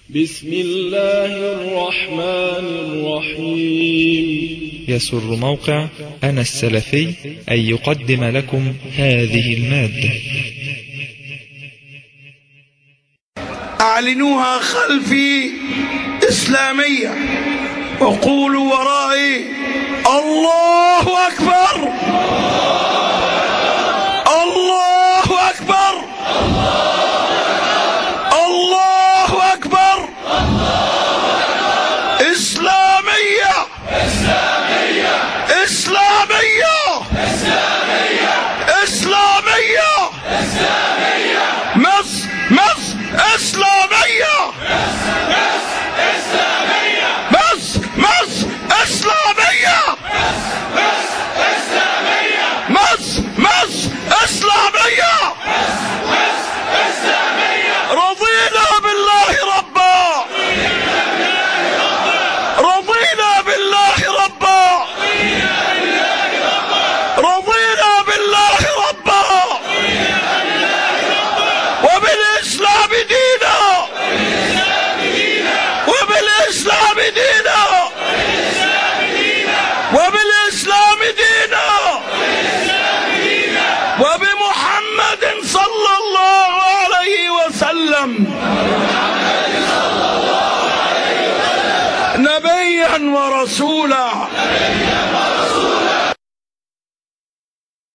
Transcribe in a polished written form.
بسم الله الرحمن الرحيم. يسر موقع أنا السلفي أن يقدم لكم هذه المادة. أعلنوها خلفي إسلامية وقولوا ورائي الله أكبر الله أكبر الله أكبر. إسلامية إسلامية إسلامية إسلامية إسلامية مصر إسلامية إسلامية مصر إسلامية إسلامية مصر إسلامية إسلامية. رضينا بالله ربا رضينا بالله ربا رضينا بالله ربا وبالإسلام دينا وبالإسلام دينا وبالإسلام دينا وبمحمد صلى الله عليه وسلم نبيا ورسولا